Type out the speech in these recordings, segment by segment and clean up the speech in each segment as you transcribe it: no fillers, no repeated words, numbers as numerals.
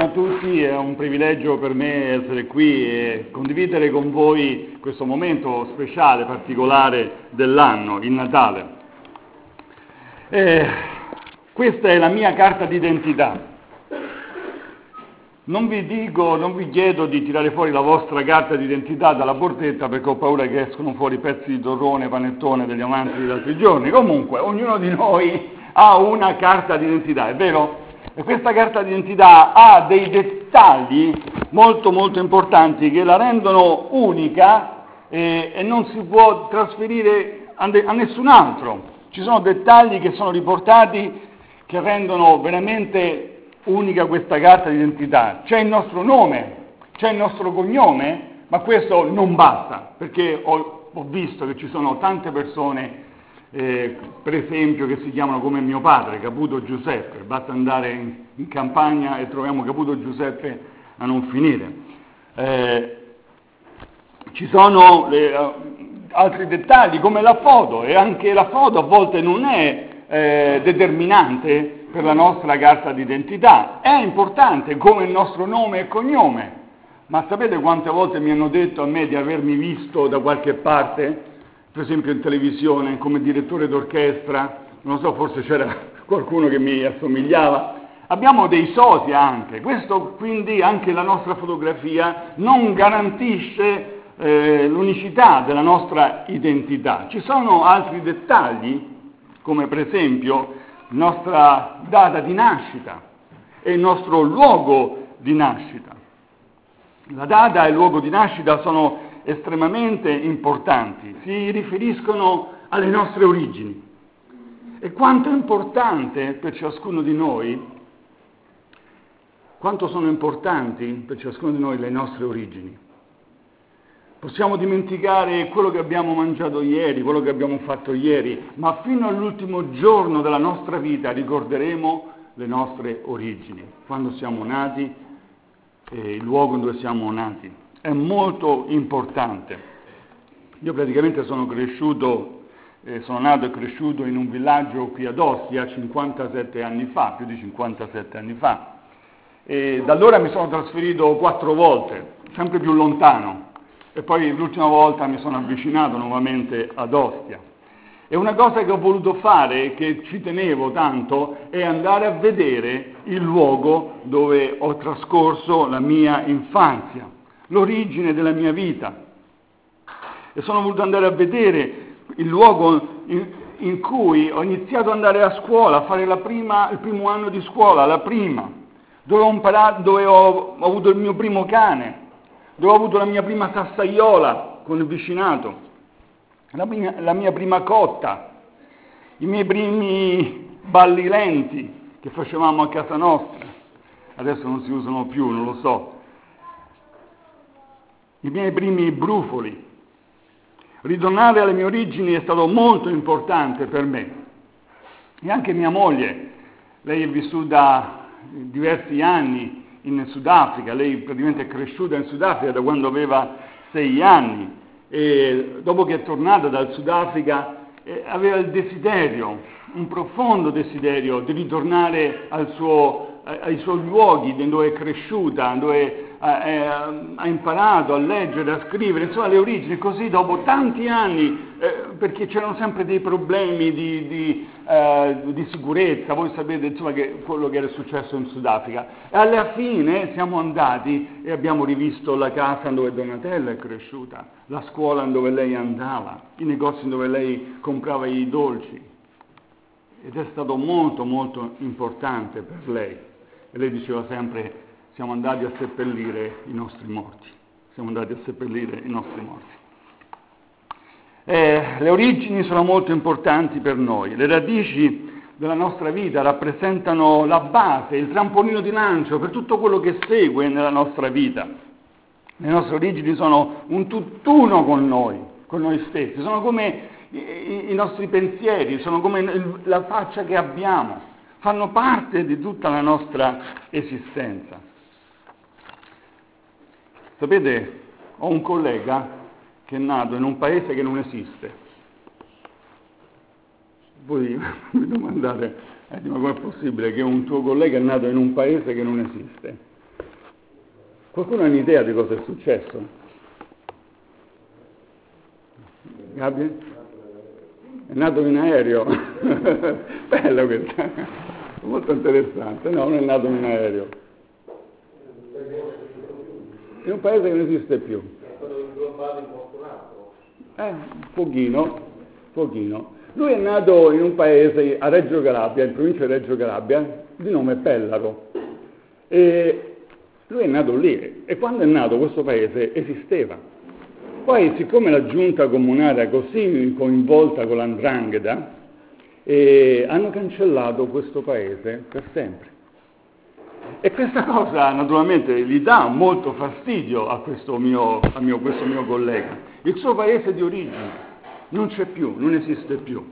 Buongiorno a tutti, è un privilegio per me essere qui e condividere con voi questo momento speciale, particolare dell'anno, il Natale. Questa è la mia carta d'identità. Non vi chiedo di tirare fuori la vostra carta d'identità dalla borsetta perché ho paura che escono fuori pezzi di torrone, panettone degli amanti degli altri giorni. Comunque, ognuno di noi ha una carta d'identità, è vero? E questa carta d'identità ha dei dettagli molto molto importanti che la rendono unica e non si può trasferire a nessun altro. Ci sono dettagli che sono riportati che rendono veramente unica questa carta d'identità. C'è il nostro nome, c'è il nostro cognome, ma questo non basta, perché ho visto che ci sono tante persone per esempio che si chiamano come mio padre, Caputo Giuseppe. Basta andare in campagna e troviamo Caputo Giuseppe a non finire. Ci sono altri dettagli come la foto, e anche la foto a volte non è determinante per la nostra carta d'identità. È importante come il nostro nome e cognome, ma sapete quante volte mi hanno detto a me di avermi visto da qualche parte? Per esempio in televisione, come direttore d'orchestra, non so, forse c'era qualcuno che mi assomigliava. Abbiamo dei social anche, questo quindi anche la nostra fotografia non garantisce l'unicità della nostra identità. Ci sono altri dettagli, come per esempio la nostra data di nascita e il nostro luogo di nascita. La data e il luogo di nascita sono estremamente importanti, si riferiscono alle nostre origini. E quanto è importante per ciascuno di noi, quanto sono importanti per ciascuno di noi le nostre origini. Possiamo dimenticare quello che abbiamo mangiato ieri, quello che abbiamo fatto ieri, ma fino all'ultimo giorno della nostra vita ricorderemo le nostre origini, quando siamo nati e il luogo dove siamo nati. È molto importante. Io praticamente sono nato e cresciuto in un villaggio qui ad Ostia 57 anni fa, più di 57 anni fa. E da allora mi sono trasferito 4 volte, sempre più lontano, e poi l'ultima volta mi sono avvicinato nuovamente ad Ostia. E una cosa che ho voluto fare, che ci tenevo tanto, è andare a vedere il luogo dove ho trascorso la mia infanzia, l'origine della mia vita. E sono voluto andare a vedere il luogo in cui ho iniziato ad andare a scuola, a fare il primo anno di scuola, dove ho avuto il mio primo cane, dove ho avuto la mia prima sassaiola con il vicinato, la mia prima cotta, i miei primi balli lenti che facevamo a casa nostra. Adesso non si usano più, non lo so. I miei primi brufoli. Ritornare alle mie origini è stato molto importante per me. E anche mia moglie, lei è vissuta diversi anni in Sudafrica, lei praticamente è cresciuta in Sudafrica da quando aveva 6 anni e dopo che è tornata dal Sudafrica aveva il desiderio, un profondo desiderio di ritornare ai suoi luoghi dove è cresciuta, dove ha imparato a leggere, a scrivere, insomma le origini, così dopo tanti anni, perché c'erano sempre dei problemi di sicurezza, voi sapete insomma quello che era successo in Sudafrica, e alla fine siamo andati e abbiamo rivisto la casa dove Donatella è cresciuta, la scuola dove lei andava, i negozi dove lei comprava i dolci, ed è stato molto molto importante per lei. E lei diceva sempre: siamo andati a seppellire i nostri morti. Siamo andati a seppellire i nostri morti. Le origini sono molto importanti per noi. Le radici della nostra vita rappresentano la base, il trampolino di lancio per tutto quello che segue nella nostra vita. Le nostre origini sono un tutt'uno con noi stessi, sono come i nostri pensieri, sono come la faccia che abbiamo, fanno parte di tutta la nostra esistenza. Sapete, ho un collega che è nato in un paese che non esiste. Voi mi domandate, ma com'è possibile che un tuo collega è nato in un paese che non esiste? Qualcuno ha un'idea di cosa è successo? Gabriel? È nato in aereo. Bello questo. Molto interessante. No, non è nato in aereo. In un paese che non esiste più. Pochino. Lui è nato in un paese a Reggio Calabria, in provincia di Reggio Calabria, di nome Pellaro. E lui è nato lì e quando è nato questo paese esisteva. Poi, siccome la giunta comunale era così coinvolta con l''ndrangheta, hanno cancellato questo paese per sempre. E questa cosa naturalmente gli dà molto fastidio a questo mio collega. Il suo paese di origine non c'è più, non esiste più.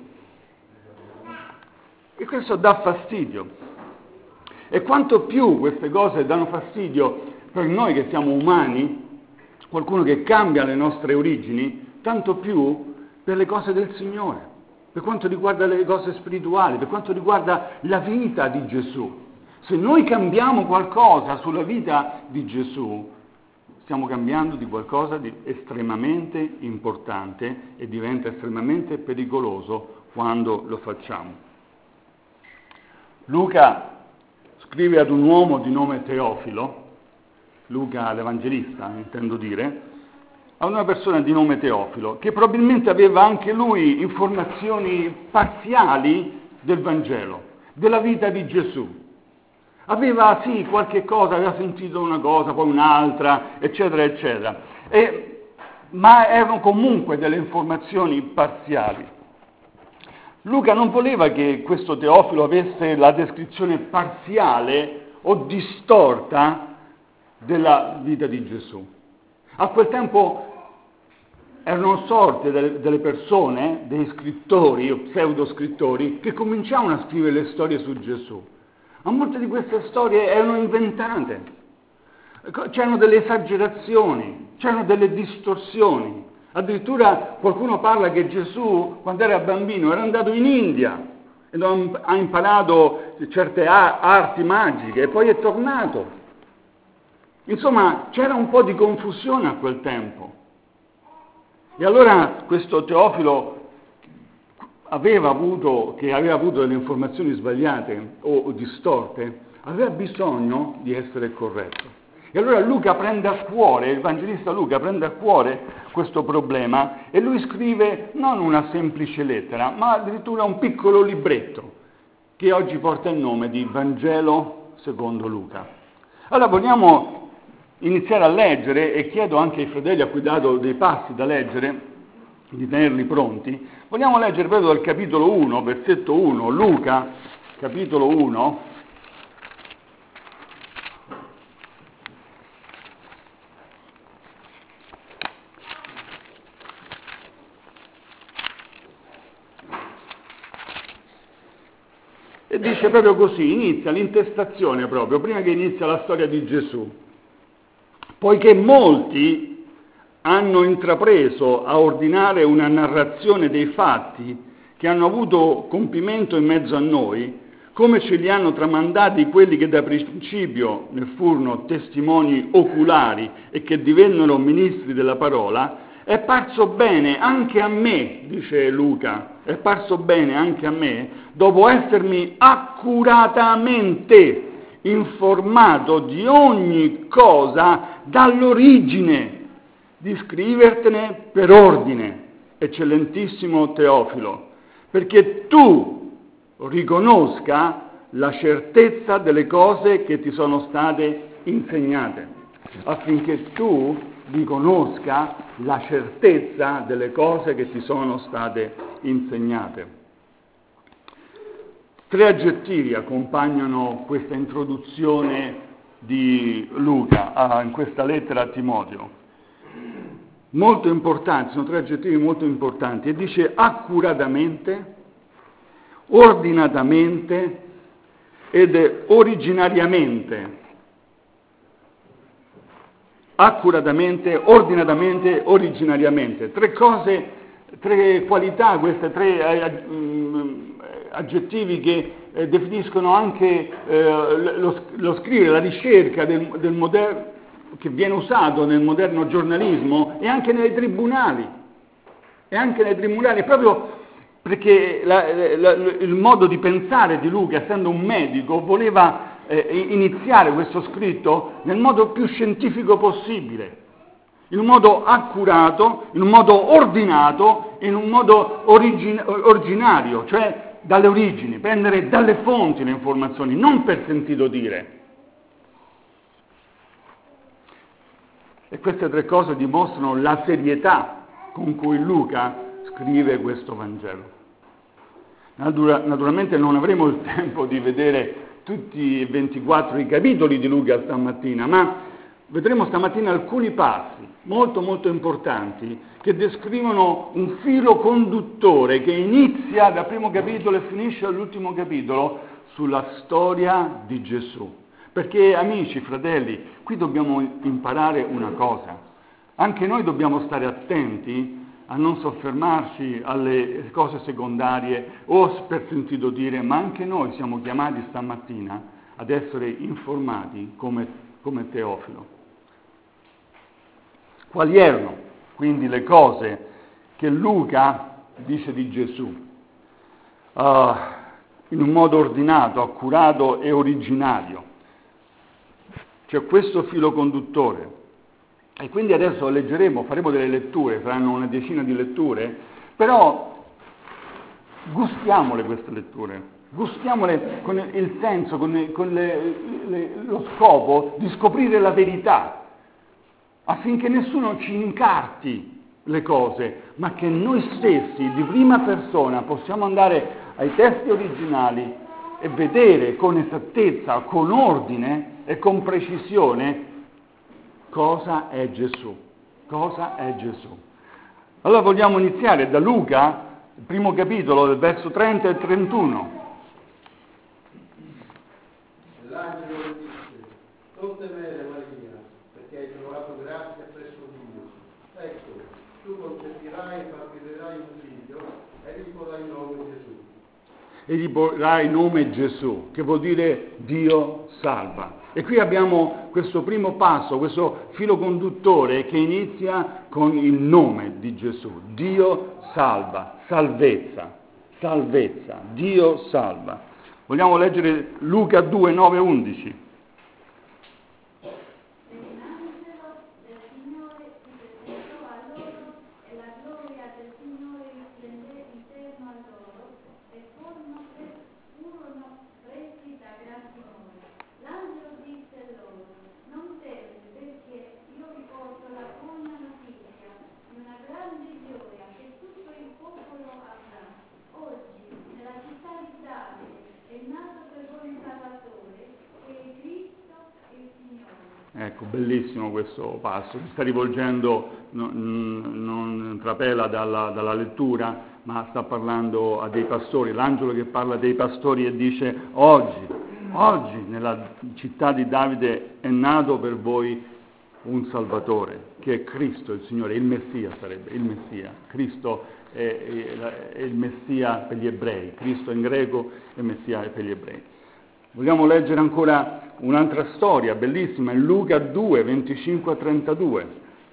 E questo dà fastidio. E quanto più queste cose danno fastidio per noi che siamo umani, qualcuno che cambia le nostre origini, tanto più per le cose del Signore, per quanto riguarda le cose spirituali, per quanto riguarda la vita di Gesù. Se noi cambiamo qualcosa sulla vita di Gesù, stiamo cambiando di qualcosa di estremamente importante e diventa estremamente pericoloso quando lo facciamo. Luca scrive ad un uomo di nome Teofilo, Luca l'Evangelista intendo dire, a una persona di nome Teofilo, che probabilmente aveva anche lui informazioni parziali del Vangelo, della vita di Gesù. Aveva sì qualche cosa, aveva sentito una cosa, poi un'altra, eccetera, eccetera, ma erano comunque delle informazioni parziali. Luca non voleva che questo Teofilo avesse la descrizione parziale o distorta della vita di Gesù. A quel tempo erano sorte delle persone, dei scrittori o pseudoscrittori, che cominciavano a scrivere le storie su Gesù. Ma molte di queste storie erano inventate, c'erano delle esagerazioni, c'erano delle distorsioni. Addirittura qualcuno parla che Gesù, quando era bambino, era andato in India e ha imparato certe arti magiche e poi è tornato. Insomma, c'era un po' di confusione a quel tempo. E allora questo Teofilo aveva avuto delle informazioni sbagliate o distorte, aveva bisogno di essere corretto. E allora Luca prende a cuore, il Evangelista Luca prende a cuore questo problema e lui scrive non una semplice lettera, ma addirittura un piccolo libretto che oggi porta il nome di Vangelo secondo Luca. Allora vogliamo iniziare a leggere e chiedo anche ai fratelli a cui ho dato dei passi da leggere di tenerli pronti. Vogliamo leggere proprio dal capitolo 1, versetto 1, Luca, capitolo 1. E dice proprio così, inizia l'intestazione proprio, prima che inizia la storia di Gesù. Poiché molti hanno intrapreso a ordinare una narrazione dei fatti che hanno avuto compimento in mezzo a noi, come ce li hanno tramandati quelli che da principio ne furono testimoni oculari e che divennero ministri della parola, è parso bene anche a me, dice Luca, è parso bene anche a me, dopo essermi accuratamente informato di ogni cosa dall'origine, di scrivertene per ordine, eccellentissimo Teofilo, perché tu riconosca la certezza delle cose che ti sono state insegnate, affinché tu riconosca la certezza delle cose che ti sono state insegnate. 3 aggettivi accompagnano questa introduzione di Luca in questa lettera a Timoteo. Molto importanti, sono 3 aggettivi molto importanti, e dice accuratamente, ordinatamente ed originariamente. Accuratamente, ordinatamente, originariamente. 3 cose, 3 qualità, queste 3 aggettivi che definiscono anche lo scrivere, la ricerca del che viene usato nel moderno giornalismo e anche nei tribunali. Proprio perché il modo di pensare di Luca, essendo un medico, voleva iniziare questo scritto nel modo più scientifico possibile, in un modo accurato, in un modo ordinato, in un modo originario, cioè dalle origini, prendere dalle fonti le informazioni, non per sentito dire. E queste tre cose dimostrano la serietà con cui Luca scrive questo Vangelo. Naturalmente non avremo il tempo di vedere tutti i 24 i capitoli di Luca stamattina, ma vedremo stamattina alcuni passi molto molto importanti che descrivono un filo conduttore che inizia dal primo capitolo e finisce all'ultimo capitolo sulla storia di Gesù. Perché, amici, fratelli, qui dobbiamo imparare una cosa. Anche noi dobbiamo stare attenti a non soffermarci alle cose secondarie o per sentito dire, ma anche noi siamo chiamati stamattina ad essere informati come Teofilo. Quali erano quindi le cose che Luca dice di Gesù? In un modo ordinato, accurato e originario. C'è questo filo conduttore. E quindi adesso leggeremo, faremo delle letture, saranno una decina di letture, però gustiamole queste letture, gustiamole con il senso, con lo scopo di scoprire la verità, affinché nessuno ci incarti le cose, ma che noi stessi di prima persona possiamo andare ai testi originali e vedere con esattezza, con ordine e con precisione cosa è Gesù. Cosa è Gesù? Allora vogliamo iniziare da Luca, il primo capitolo, del verso 30 e 31. L'angelo le disse: non temere Maria, perché hai trovato grazia presso Dio. Ecco, tu concepirai e partorirai un figlio e gli porrai il nome Gesù. E gli porrai il nome Gesù, che vuol dire Dio salva. E qui abbiamo questo primo passo, questo filo conduttore che inizia con il nome di Gesù. Dio salva, salvezza, salvezza, Dio salva. Vogliamo leggere Luca 2, 9, 11. Ecco, bellissimo questo passo, si sta rivolgendo, non trapela dalla lettura, ma sta parlando a dei pastori, l'angelo che parla dei pastori e dice: oggi nella città di Davide è nato per voi un Salvatore, che è Cristo il Signore, il Messia sarebbe, il Messia. Cristo è il Messia per gli ebrei, Cristo in greco e Messia per gli ebrei. Vogliamo leggere ancora un'altra storia bellissima, in Luca 2, 25 a 32.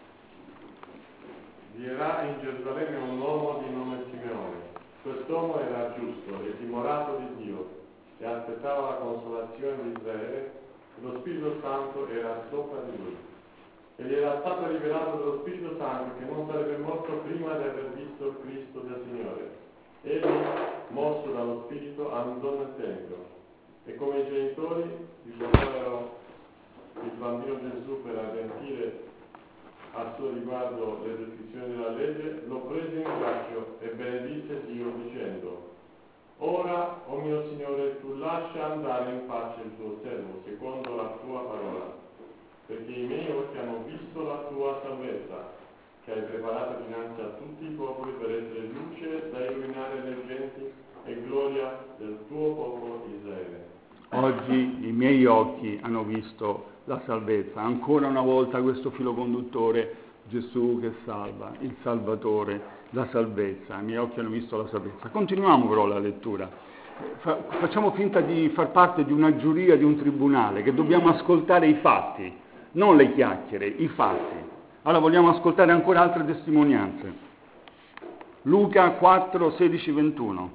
Vi era in Gerusalemme un uomo di nome Simeone. Quest'uomo era giusto e timorato di Dio e aspettava la consolazione di Israele e lo Spirito Santo era sopra di lui. E gli era stato rivelato dallo Spirito Santo che non sarebbe morto prima di aver visto il Cristo del Signore. Egli, mosso dallo Spirito, andò nel Tempio. E come i genitori riportarono il bambino Gesù per adempiere a suo riguardo le prescrizioni della legge, lo prese in braccio e benedisse Dio dicendo: Ora, o mio Signore, tu lascia andare in pace il tuo servo, secondo la tua parola, perché i miei occhi hanno visto la tua salvezza, che hai preparato dinanzi a tutti i popoli per essere luce da illuminare le genti e gloria del tuo popolo Israele. Oggi i miei occhi hanno visto la salvezza. Ancora una volta questo filo conduttore, Gesù che salva, il Salvatore, la salvezza. I miei occhi hanno visto la salvezza. Continuiamo però la lettura. Facciamo finta di far parte di una giuria, di un tribunale, che dobbiamo ascoltare i fatti. non le chiacchiere, i fatti. Allora vogliamo ascoltare ancora altre testimonianze. Luca 4, 16, 21.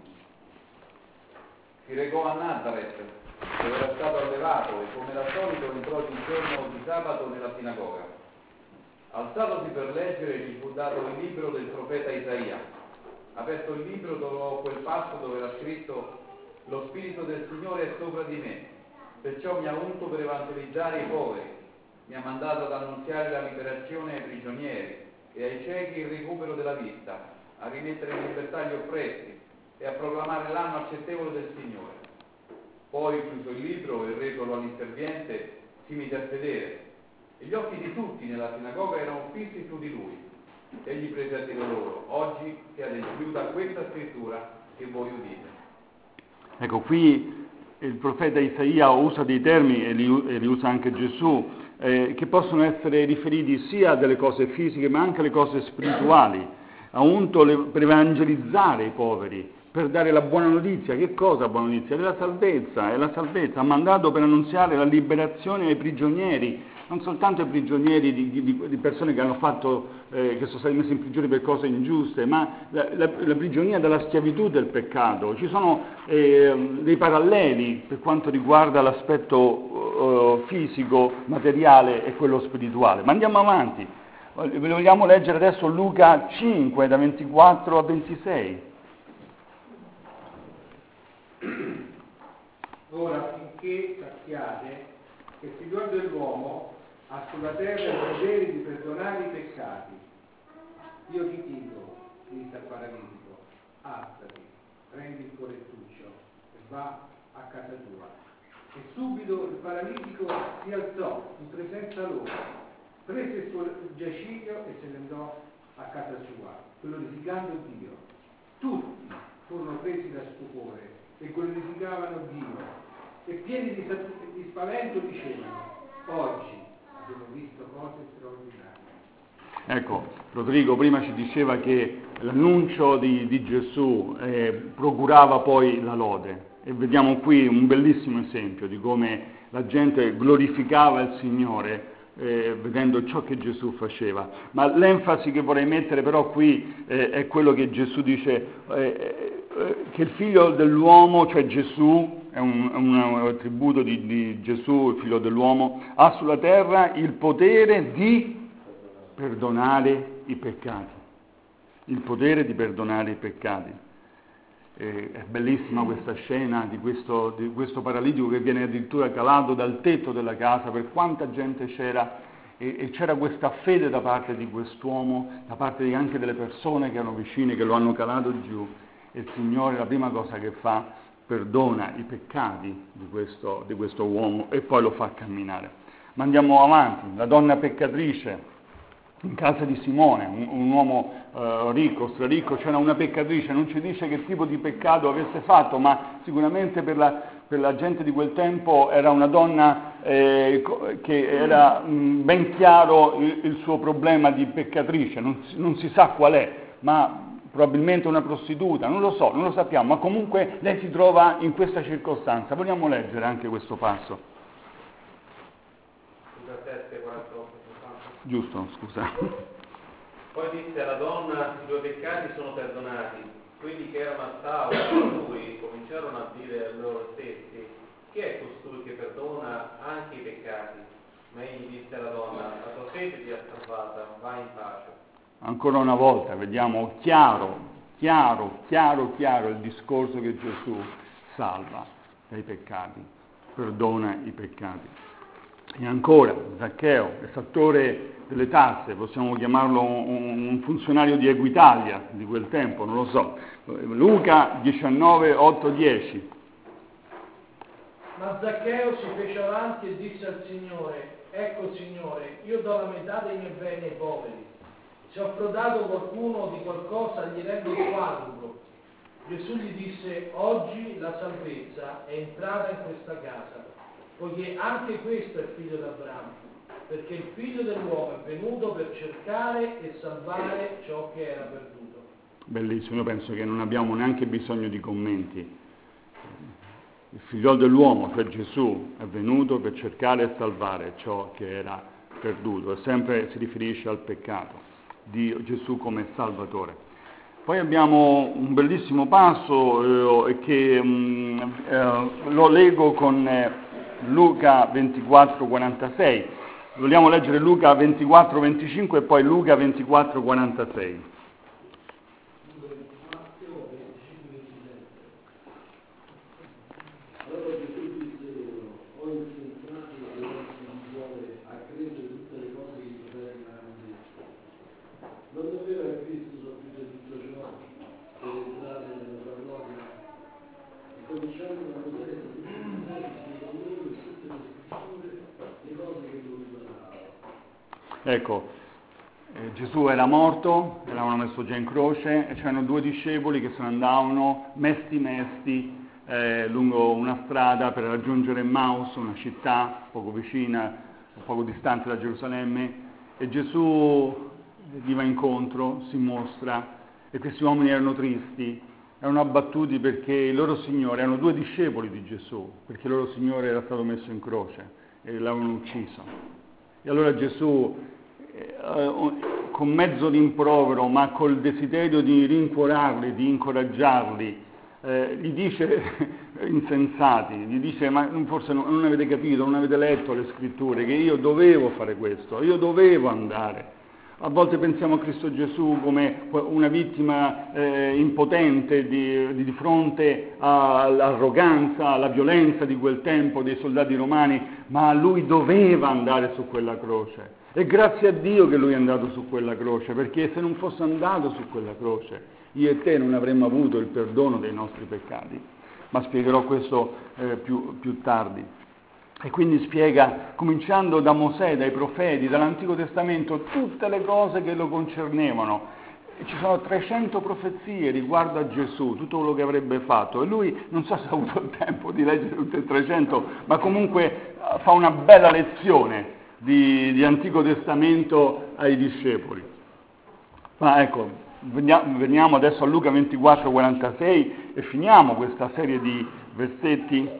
Si recò a Nazaret, dove era stato allevato, e come da solito entrò il giorno di sabato nella sinagoga. Alzatosi per leggere, gli fu dato il libro del profeta Isaia. Aperto il libro, trovò quel passo dove era scritto: «Lo Spirito del Signore è sopra di me, perciò mi ha unto per evangelizzare i poveri, mi ha mandato ad annunziare la liberazione ai prigionieri e ai ciechi il recupero della vista, a rimettere in libertà gli oppressi e a proclamare l'anno accettevole del Signore». Poi, chiuso il libro e resolo all'inserviente, si mise a sedere, e gli occhi di tutti nella sinagoga erano fissi su di lui. Egli prese a dire loro: «Oggi si è adempiuta questa scrittura che voi udite». Ecco, qui il profeta Isaia usa dei termini, e li usa anche Gesù, che possono essere riferiti sia a delle cose fisiche ma anche alle cose spirituali. Ha unto per evangelizzare i poveri, per dare la buona notizia. Che cosa buona notizia? È la salvezza. Ha mandato per annunziare la liberazione ai prigionieri, non soltanto ai prigionieri di persone che hanno fatto, che sono stati messi in prigione per cose ingiuste, ma la prigionia dalla schiavitù del peccato. Ci sono dei paralleli per quanto riguarda l'aspetto fisico, materiale e quello spirituale. Ma andiamo avanti. Vogliamo leggere adesso Luca 5, da 24 a 26. Ora finché sappiate che il Figlio dell'uomo ha sulla terra il potere di perdonare i peccati. Io ti dico, disse al paralitico: alzati, prendi il tuo lettuccio e va a casa tua. E subito il paralitico si alzò in presenza loro, prese il suo giaciglio e se ne andò a casa sua, glorificando Dio. Tutti furono presi da stupore e glorificavano Dio, e pieni di spavento dicevano: oggi abbiamo visto cose straordinarie. Ecco, Rodrigo prima ci diceva che l'annuncio di Gesù procurava poi la lode, e vediamo qui un bellissimo esempio di come la gente glorificava il Signore vedendo ciò che Gesù faceva. Ma l'enfasi che vorrei mettere però qui è quello che Gesù dice, che il Figlio dell'uomo, cioè Gesù, è un attributo di Gesù, il Figlio dell'uomo, ha sulla terra il potere di perdonare i peccati. Il potere di perdonare i peccati. È bellissima questa scena di questo paralitico che viene addirittura calato dal tetto della casa, per quanta gente c'era, e c'era questa fede da parte di quest'uomo, da parte anche delle persone che erano vicine, che lo hanno calato giù, e il Signore la prima cosa che fa, perdona i peccati di questo uomo e poi lo fa camminare. Ma andiamo avanti. La donna peccatrice in casa di Simone, un uomo ricco, straricco, c'era una peccatrice, non ci dice che tipo di peccato avesse fatto, ma sicuramente per la gente di quel tempo era una donna che era ben chiaro il suo problema di peccatrice, non si sa qual è, ma probabilmente una prostituta, non lo so, non lo sappiamo, ma comunque lei si trova in questa circostanza. Vogliamo leggere anche questo passo. Luca 7, 48. Giusto, scusa. Poi disse alla donna: i tuoi peccati sono perdonati. Quelli che erano a tavola con lui cominciarono a dire a loro stessi: chi è costui che perdona anche i peccati? Ma egli disse alla donna: la tua fede ti ha salvata, vai in pace. Ancora una volta vediamo chiaro il discorso che Gesù salva dai peccati, perdona i peccati. E ancora, Zaccheo, esattore delle tasse, possiamo chiamarlo un funzionario di Equitalia di quel tempo, non lo so. Luca 19, 8, 10. Ma Zaccheo si fece avanti e disse al Signore: ecco Signore, io do la metà dei miei beni ai poveri. Se ho frodato qualcuno di qualcosa, gli rendo il quadruplo. Gesù gli disse: oggi la salvezza è entrata in questa casa, poiché anche questo è figlio d'Abramo, perché il Figlio dell'uomo è venuto per cercare e salvare ciò che era perduto. Bellissimo, io penso che non abbiamo neanche bisogno di commenti. Il Figlio dell'uomo, cioè Gesù, è venuto per cercare e salvare ciò che era perduto, e sempre si riferisce al peccato, di Gesù come Salvatore. Poi abbiamo un bellissimo passo che lo leggo con Luca 24:46. Vogliamo leggere Luca 24:25 e poi Luca 24:46. Ecco, Gesù era morto, l'avevano messo già in croce, e c'erano due discepoli che se ne andavano mesti lungo una strada per raggiungere Emmaus, una città poco vicina, poco distante da Gerusalemme, e Gesù gli va incontro, si mostra, e questi uomini erano tristi, erano abbattuti perché il loro Signore, erano due discepoli di Gesù, perché il loro Signore era stato messo in croce e l'avevano ucciso. E allora Gesù, con mezzo rimprovero, ma col desiderio di rincuorarli, di incoraggiarli, gli dice, insensati, gli dice: ma forse non avete capito, non avete letto le scritture, che io dovevo fare questo, io dovevo andare. A volte pensiamo a Cristo Gesù come una vittima impotente di fronte all'arroganza, alla violenza di quel tempo dei soldati romani, ma lui doveva andare su quella croce. E grazie a Dio che lui è andato su quella croce, perché se non fosse andato su quella croce, io e te non avremmo avuto il perdono dei nostri peccati. Ma spiegherò questo più tardi. E quindi spiega, cominciando da Mosè, dai profeti, dall'Antico Testamento, tutte le cose che lo concernevano. Ci sono 300 profezie riguardo a Gesù, tutto quello che avrebbe fatto. E lui, non so se ha avuto il tempo di leggere tutte le 300, ma comunque fa una bella lezione di Antico Testamento ai discepoli. Ma ecco, veniamo adesso a Luca 24:46 e finiamo questa serie di versetti.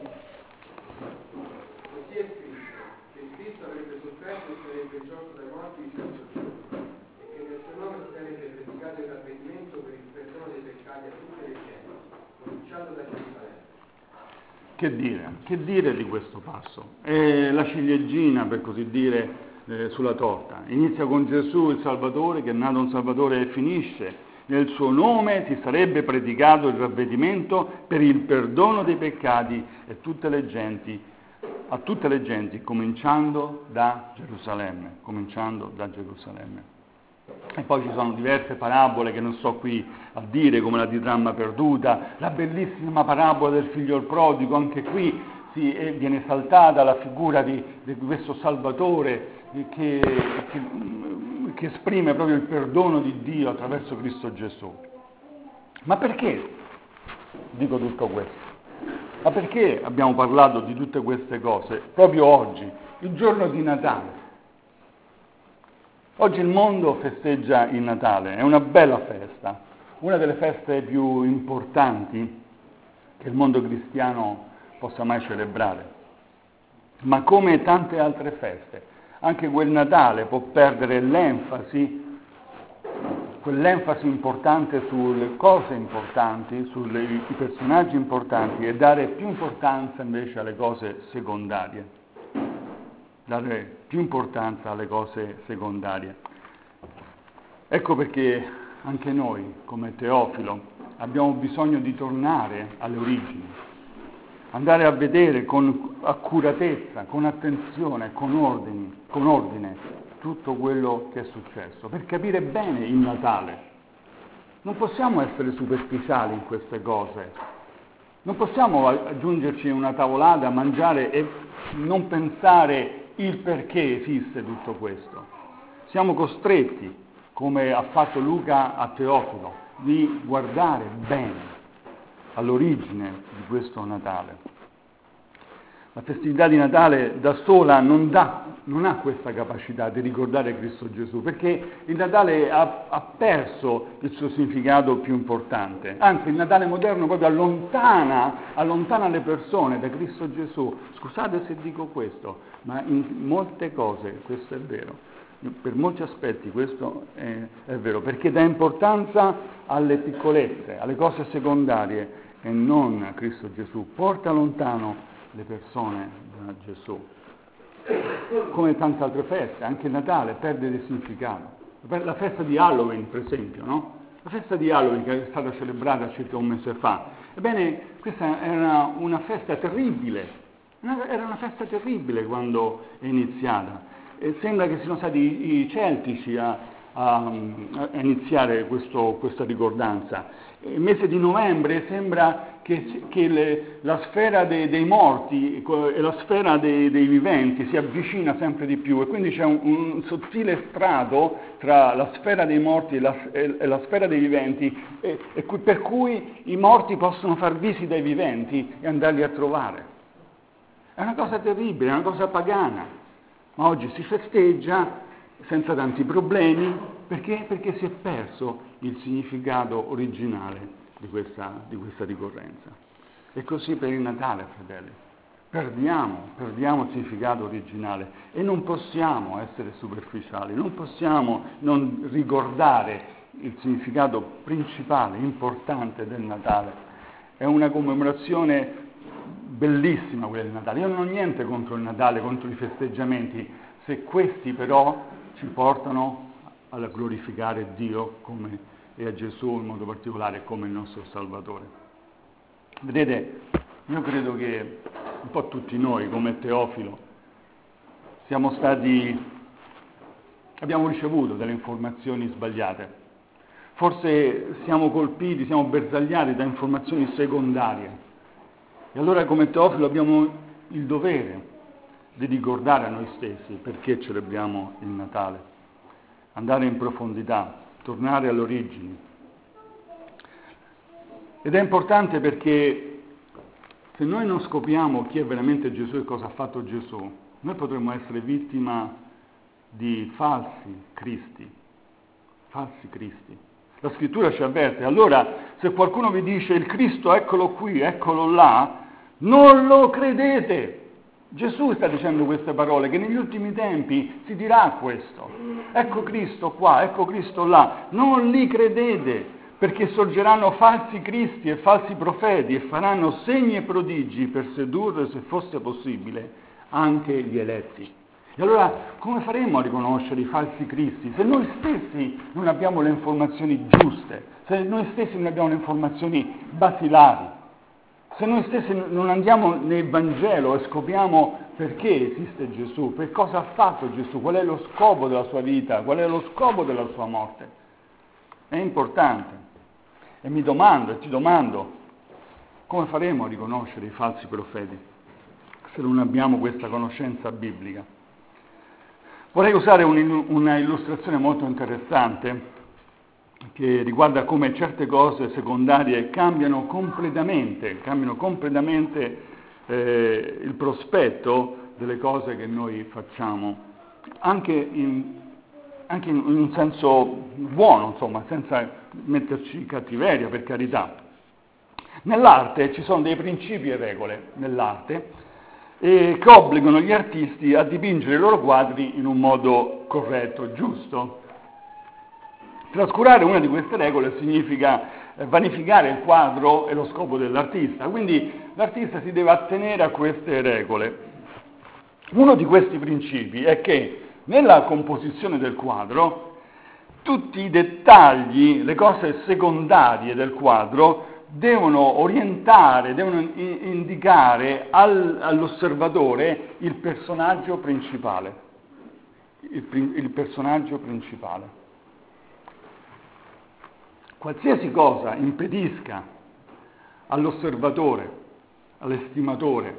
Che dire di questo passo? È la ciliegina, per così dire, sulla torta. Inizia con Gesù il Salvatore, che è nato un Salvatore, e finisce: nel suo nome ti sarebbe predicato il ravvedimento per il perdono dei peccati a tutte le genti, cominciando da Gerusalemme. E poi ci sono diverse parabole che non sto qui a dire, come la diramma perduta, la bellissima parabola del figlio prodigo. Anche qui viene esaltata la figura di questo Salvatore che esprime proprio il perdono di Dio attraverso Cristo Gesù. Ma perché dico tutto questo? Ma perché abbiamo parlato di tutte queste cose proprio oggi, il giorno di Natale? Oggi il mondo festeggia il Natale, è una bella festa, una delle feste più importanti che il mondo cristiano possa mai celebrare. Ma come tante altre feste, anche quel Natale può perdere quell'enfasi importante sulle cose importanti, sui personaggi importanti, e dare più importanza invece alle cose secondarie. Ecco perché anche noi, come Teofilo, abbiamo bisogno di tornare alle origini, andare a vedere con accuratezza, con attenzione, con ordine tutto quello che è successo, per capire bene il Natale. Non possiamo essere superficiali in queste cose, non possiamo aggiungerci una tavolata, mangiare e non pensare il perché esiste tutto questo. Siamo costretti, come ha fatto Luca a Teofilo, di guardare bene all'origine di questo Natale. La festività di Natale da sola non ha questa capacità di ricordare Cristo Gesù, perché il Natale ha perso il suo significato più importante. Anzi, il Natale moderno proprio allontana le persone da Cristo Gesù. Scusate se dico questo, ma in molte cose questo è vero. Per molti aspetti questo è vero, perché dà importanza alle piccolezze, alle cose secondarie e non a Cristo Gesù. Porta lontano le persone da Gesù. Come tante altre feste, anche il Natale perde di significato. La festa di Halloween, per esempio, no? La festa di Halloween che è stata celebrata circa un mese fa. Ebbene, questa era una festa terribile. Era una festa terribile quando è iniziata. E sembra che siano stati i celtici a iniziare questa ricordanza. Il mese di novembre sembra che la sfera dei morti e la sfera dei viventi si avvicina sempre di più, e quindi c'è un sottile strato tra la sfera dei morti e la sfera dei viventi, per cui i morti possono far visita ai viventi e andarli a trovare. È una cosa terribile, è una cosa pagana, ma oggi si festeggia senza tanti problemi, perché si è perso il significato originale di questa ricorrenza. E così per il Natale, fratelli, perdiamo il significato originale e non possiamo essere superficiali, non possiamo non ricordare il significato principale, importante del Natale. È una commemorazione bellissima quella del Natale. Io non ho niente contro il Natale, contro i festeggiamenti, se questi però ci portano a glorificare Dio e a Gesù in modo particolare come il nostro Salvatore. Vedete, io credo che un po' tutti noi, come Teofilo, abbiamo ricevuto delle informazioni sbagliate. Forse siamo colpiti, siamo bersagliati da informazioni secondarie. E allora come Teofilo abbiamo il dovere di ricordare a noi stessi perché celebriamo il Natale, andare in profondità, tornare alle origini. Ed è importante perché se noi non scopriamo chi è veramente Gesù e cosa ha fatto Gesù, noi potremmo essere vittima di falsi cristi. La scrittura ci avverte. Allora, se qualcuno vi dice il Cristo eccolo qui, eccolo là, non lo credete. Gesù sta dicendo queste parole, che negli ultimi tempi si dirà questo. Ecco Cristo qua, ecco Cristo là. Non li credete, perché sorgeranno falsi cristi e falsi profeti e faranno segni e prodigi per sedurre, se fosse possibile, anche gli eletti. E allora come faremo a riconoscere i falsi cristi se noi stessi non abbiamo le informazioni giuste, se noi stessi non abbiamo le informazioni basilari? Se noi stessi non andiamo nel Vangelo e scopriamo perché esiste Gesù, per cosa ha fatto Gesù, qual è lo scopo della sua vita, qual è lo scopo della sua morte, è importante. E mi domando, e ti domando, come faremo a riconoscere i falsi profeti se non abbiamo questa conoscenza biblica? Vorrei usare una illustrazione molto interessante che riguarda come certe cose secondarie cambiano completamente il prospetto delle cose che noi facciamo, anche in un senso buono, insomma, senza metterci cattiveria, per carità. Nell'arte ci sono dei principi e regole nell'arte che obbligano gli artisti a dipingere i loro quadri in un modo corretto, giusto. Trascurare una di queste regole significa vanificare il quadro e lo scopo dell'artista, quindi l'artista si deve attenere a queste regole. Uno di questi principi è che nella composizione del quadro tutti i dettagli, le cose secondarie del quadro devono orientare, devono indicare all'osservatore il personaggio principale. Il personaggio principale. Qualsiasi cosa impedisca all'osservatore, all'estimatore,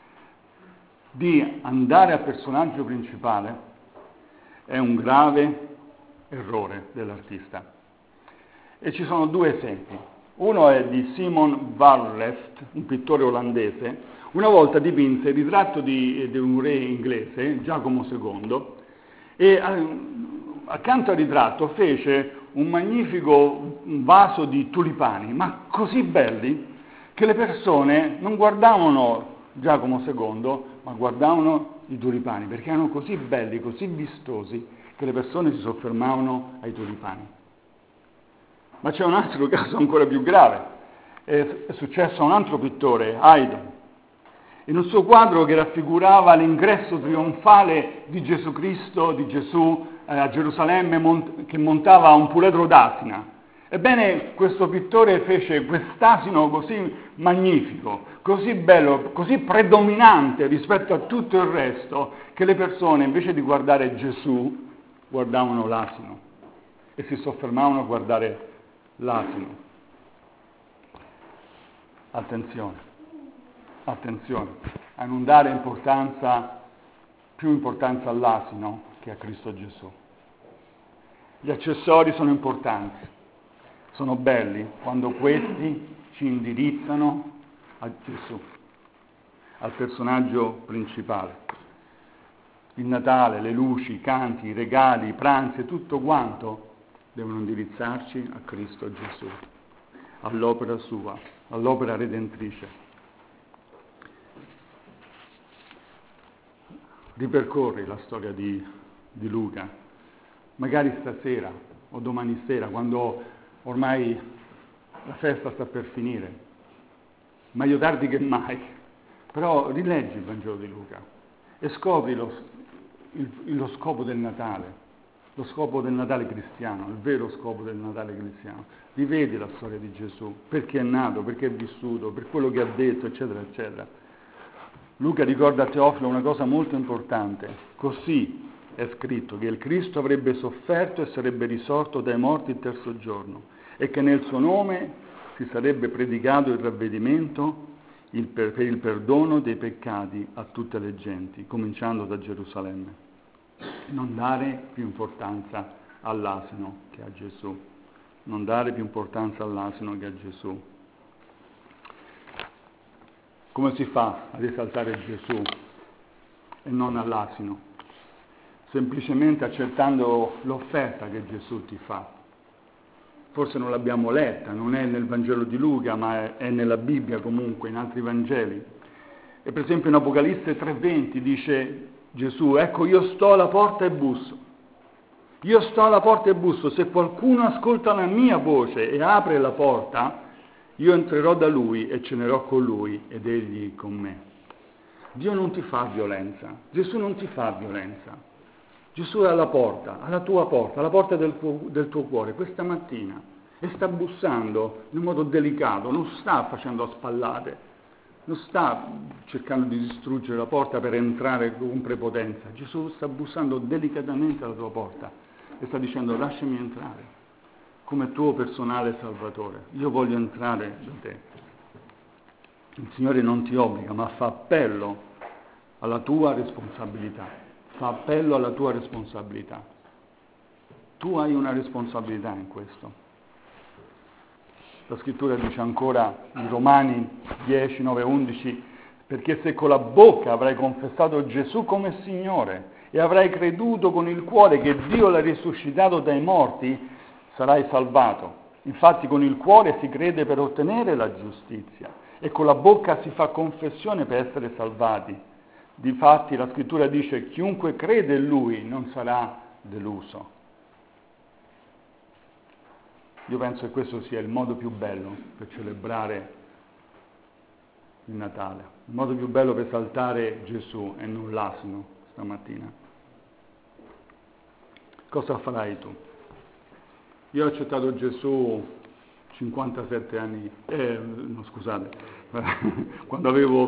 di andare al personaggio principale è un grave errore dell'artista. E ci sono due esempi. Uno è di Simon Barleft, un pittore olandese. Una volta dipinse il ritratto di un re inglese, Giacomo II, e accanto al ritratto fece un magnifico vaso di tulipani, ma così belli che le persone non guardavano Giacomo II, ma guardavano i tulipani, perché erano così belli, così vistosi, che le persone si soffermavano ai tulipani. Ma c'è un altro caso ancora più grave. È successo a un altro pittore, Haydn. In un suo quadro che raffigurava l'ingresso trionfale di Gesù Cristo, di Gesù a Gerusalemme, che montava un puledro d'asina. Ebbene, questo pittore fece quest'asino così magnifico, così bello, così predominante rispetto a tutto il resto, che le persone, invece di guardare Gesù, guardavano l'asino e si soffermavano a guardare l'asino. Attenzione a non dare più importanza all'asino che a Cristo Gesù. Gli accessori sono importanti, sono belli quando questi ci indirizzano a Gesù, al personaggio principale. Il Natale, le luci, i canti, i regali, i pranzi e tutto quanto devono indirizzarci a Cristo Gesù, all'opera sua, all'opera redentrice. Ripercorri la storia di Luca, magari stasera o domani sera, quando ormai la festa sta per finire, meglio tardi che mai, però rileggi il Vangelo di Luca e scopri lo scopo del Natale, lo scopo del Natale cristiano, il vero scopo del Natale cristiano. Rivedi la storia di Gesù, perché è nato, perché è vissuto, per quello che ha detto, eccetera, eccetera. Luca ricorda a Teofilo una cosa molto importante. Così è scritto che il Cristo avrebbe sofferto e sarebbe risorto dai morti il terzo giorno e che nel suo nome si sarebbe predicato il ravvedimento per il perdono dei peccati a tutte le genti, cominciando da Gerusalemme. Non dare più importanza all'asino che a Gesù. Non dare più importanza all'asino che a Gesù. Come si fa ad esaltare Gesù e non all'asino? Semplicemente accettando l'offerta che Gesù ti fa. Forse non l'abbiamo letta, non è nel Vangelo di Luca, ma è nella Bibbia comunque, in altri Vangeli. E per esempio in Apocalisse 3:20 dice Gesù: ecco, io sto alla porta e busso. Io sto alla porta e busso, se qualcuno ascolta la mia voce e apre la porta, io entrerò da lui e cenerò con lui ed egli con me. Dio non ti fa violenza, Gesù non ti fa violenza. Gesù è alla porta, alla tua porta, alla porta del tuo cuore, questa mattina, e sta bussando in modo delicato, non sta facendo a spallate, non sta cercando di distruggere la porta per entrare con prepotenza. Gesù sta bussando delicatamente alla tua porta e sta dicendo: lasciami entrare come tuo personale salvatore, io voglio entrare da te. Il Signore non ti obbliga, ma fa appello alla tua responsabilità, fa appello alla tua responsabilità. Tu hai una responsabilità in questo. La scrittura dice ancora in Romani 10, 9, 11: perché se con la bocca avrai confessato Gesù come Signore e avrai creduto con il cuore che Dio l'ha risuscitato dai morti, sarai salvato. Infatti con il cuore si crede per ottenere la giustizia e con la bocca si fa confessione per essere salvati. Difatti la scrittura dice: chiunque crede in Lui non sarà deluso. Io penso che questo sia il modo più bello per celebrare il Natale, il modo più bello per esaltare Gesù e non l'asino stamattina. Cosa farai tu? Io ho accettato Gesù 57 anni, quando avevo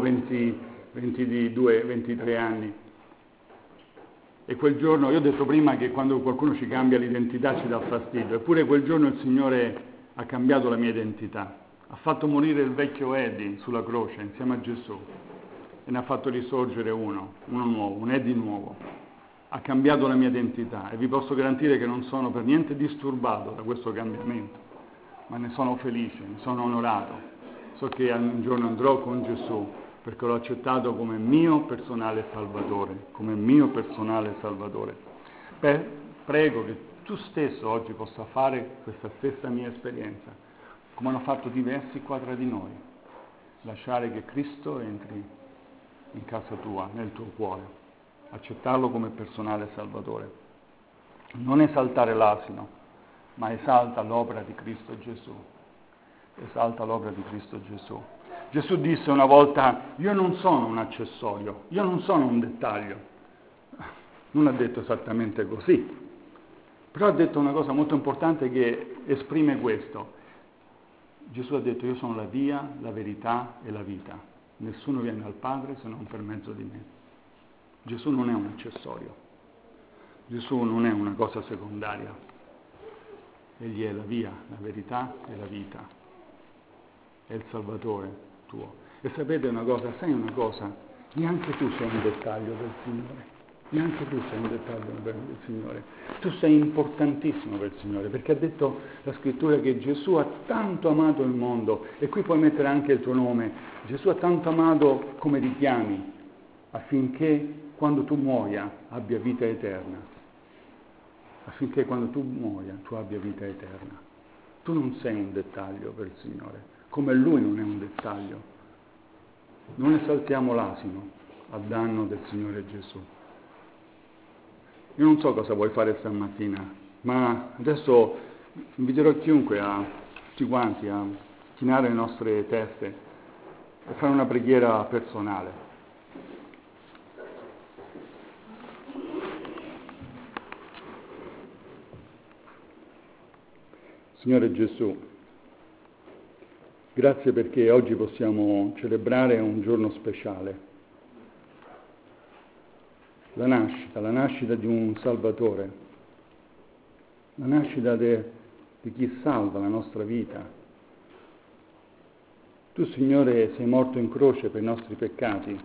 23 anni. E quel giorno, io ho detto prima che quando qualcuno ci cambia l'identità ci dà fastidio, eppure quel giorno il Signore ha cambiato la mia identità. Ha fatto morire il vecchio Eddie sulla croce insieme a Gesù e ne ha fatto risorgere uno nuovo, un Eddie nuovo. Ha cambiato la mia identità e vi posso garantire che non sono per niente disturbato da questo cambiamento. ma ne sono felice, ne sono onorato. So che un giorno andrò con Gesù, perché l'ho accettato come mio personale Salvatore, come mio personale Salvatore. Prego che tu stesso oggi possa fare questa stessa mia esperienza, come hanno fatto diversi qua tra di noi. Lasciare che Cristo entri in casa tua, nel tuo cuore, accettarlo come personale Salvatore. Non esaltare l'asino, ma esalta l'opera di Cristo Gesù. Esalta l'opera di Cristo Gesù. Gesù disse una volta: io non sono un accessorio, io non sono un dettaglio. Non ha detto esattamente così, però ha detto una cosa molto importante che esprime questo. Gesù ha detto: io sono la via, la verità e la vita. Nessuno viene al Padre se non per mezzo di me. Gesù non è un accessorio. Gesù non è una cosa secondaria. Egli è la via, la verità e la vita. È il Salvatore tuo. E sapete una cosa? Sai una cosa? Neanche tu sei un dettaglio del Signore. Neanche tu sei un dettaglio del Signore. Tu sei importantissimo per il Signore, perché ha detto la Scrittura che Gesù ha tanto amato il mondo, e qui puoi mettere anche il tuo nome. Gesù ha tanto amato come ti chiami, affinché quando tu muoia abbia vita eterna. Affinché quando tu muoia tu abbia vita eterna. Tu non sei un dettaglio per il Signore, come Lui non è un dettaglio. Non esaltiamo l'asino a danno del Signore Gesù. Io non so cosa vuoi fare stamattina, ma adesso inviterò chiunque, tutti quanti, a chinare le nostre teste e fare una preghiera personale. Signore Gesù, grazie perché oggi possiamo celebrare un giorno speciale, la nascita di un Salvatore, la nascita di chi salva la nostra vita. Tu, Signore, sei morto in croce per i nostri peccati.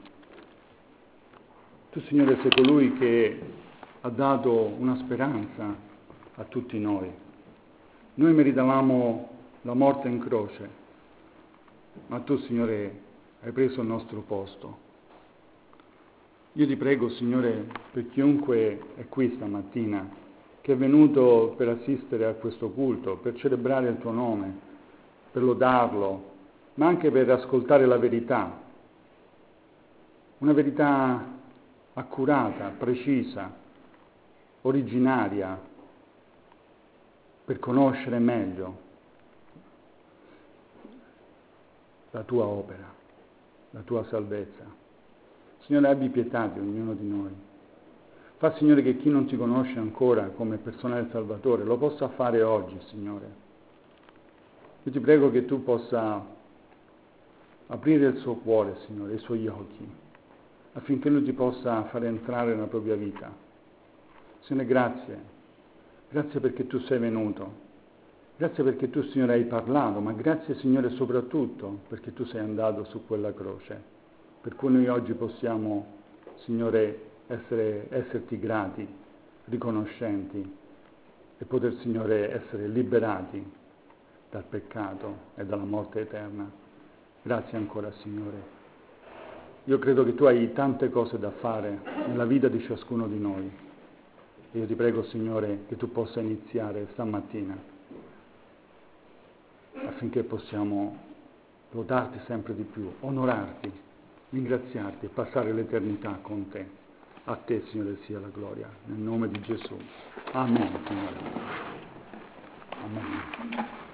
Tu, Signore, sei colui che ha dato una speranza a tutti noi. Noi meritavamo la morte in croce, ma tu, Signore, hai preso il nostro posto. Io ti prego, Signore, per chiunque è qui stamattina, che è venuto per assistere a questo culto, per celebrare il tuo nome, per lodarlo, ma anche per ascoltare la verità, una verità accurata, precisa, originaria, per conoscere meglio la tua opera, la tua salvezza. Signore, abbi pietà di ognuno di noi. Fa, Signore, che chi non ti conosce ancora come personale Salvatore lo possa fare oggi, Signore. Io ti prego che tu possa aprire il suo cuore, Signore, i suoi occhi, affinché lui ti possa fare entrare nella propria vita. Signore, grazie. Grazie perché tu sei venuto, grazie perché tu, Signore, hai parlato, ma grazie, Signore, soprattutto perché tu sei andato su quella croce, per cui noi oggi possiamo, Signore, esserti grati, riconoscenti e poter, Signore, essere liberati dal peccato e dalla morte eterna. Grazie ancora, Signore. Io credo che tu hai tante cose da fare nella vita di ciascuno di noi. Io ti prego, Signore, che tu possa iniziare stamattina affinché possiamo lodarti sempre di più, onorarti, ringraziarti e passare l'eternità con te. A te, Signore, sia la gloria, nel nome di Gesù. Amen, Signore. Amen.